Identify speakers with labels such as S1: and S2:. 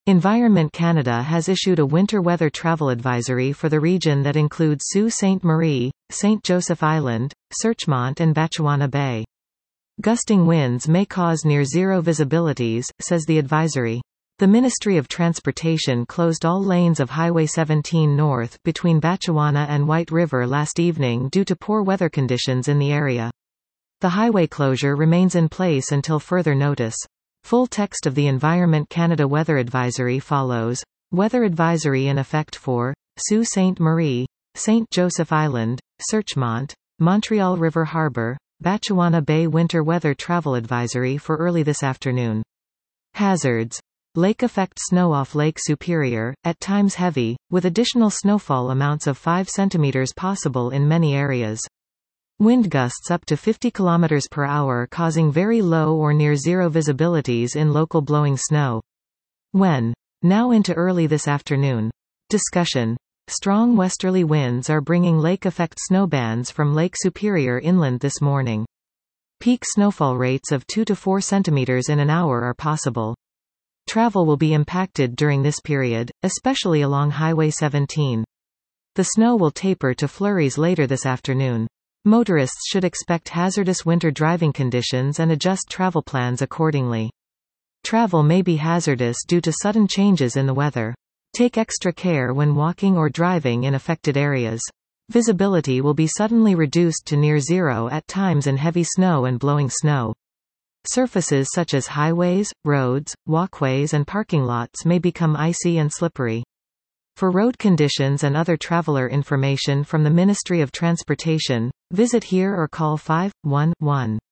S1: Environment Canada has issued a winter weather travel advisory for the region that includes Sault Ste. Marie, St. Joseph Island, Searchmont and Batchewana Bay. Gusting winds may cause near-zero visibilities, says the advisory. The Ministry of Transportation closed all lanes of Highway 17 North between Batchewana and White River last evening due to poor weather conditions in the area. The highway closure remains in place until further notice. Full text of the Environment Canada Weather Advisory follows. Weather advisory in effect for Sault Ste. Marie, St. Joseph Island, Searchmont, Montreal River Harbor, Batchewana Bay winter weather travel advisory for early this afternoon. Hazards. Lake effect snow off Lake Superior, at times heavy, with additional snowfall amounts of 5 cm possible in many areas. Wind gusts up to 50 km per hour causing very low or near zero visibilities in local blowing snow. When? Now into early this afternoon. Discussion. Strong westerly winds are bringing lake effect snowbands from Lake Superior inland this morning. Peak snowfall rates of 2 to 4 cm in an hour are possible. Travel will be impacted during this period, especially along Highway 17. The snow will taper to flurries later this afternoon. Motorists should expect hazardous winter driving conditions and adjust travel plans accordingly. Travel may be hazardous due to sudden changes in the weather. Take extra care when walking or driving in affected areas. Visibility will be suddenly reduced to near zero at times in heavy snow and blowing snow. Surfaces such as highways, roads, walkways and parking lots may become icy and slippery. For road conditions and other traveler information from the Ministry of Transportation, visit here or call 511.